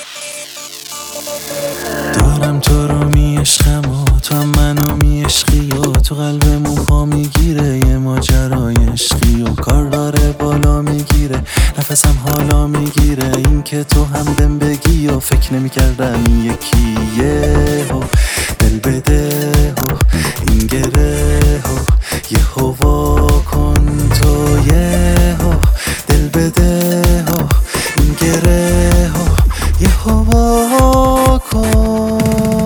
دارم تو رو میعشقم و تو هم منو میعشقی و تو قلبمون پا میگیره یه ماجرای عشقی و کار داره بالا میگیره نفسم حالا میگیره این که تو هم بهم بگی و فکر نمیکردم یکیه و دل بده و این گره و یه هوا کن تو یه و دل بده و این گره و یه هوا کن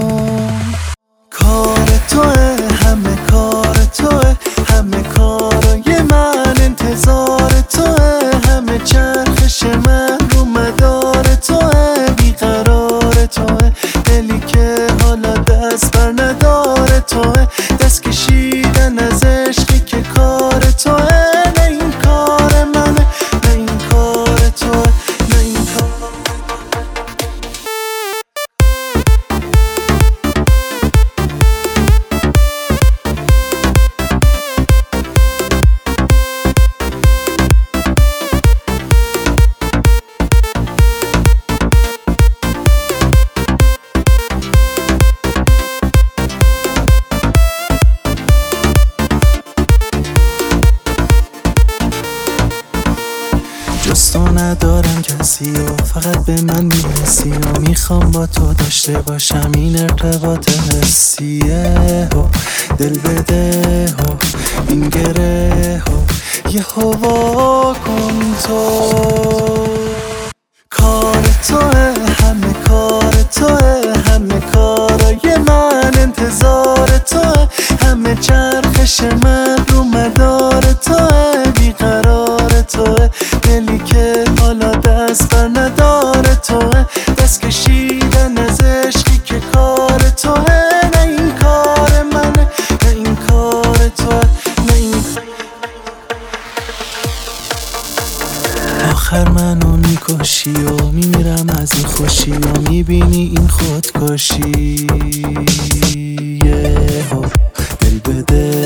کار توه همه کار توه همه کارای من انتظار توه همه چرخش من رو مدار توه بیقرار توه دلی که حالا دست بر نداره توه دست کشیدن از عشقی که کار توه نه این کار منه نه این کار توه نه این کار جز تو ندارم کسی و فقط به من میرسی و میخوام با تو داشته باشم این ارتباط حسیه و دل بده و این گره و یه هوا کن تو کار توه همه کار توه همه کارای من انتظار توه همه چرخش من رو مدار توه بیقرار توه دلی که حالا دست بر نداره توه دست کشیدن از عشقی که کار توه نه این کار منه نه این کار توه نه این آخر منو میکشی و میمیرم از این خوشی و میبینی این خودکشی دل بده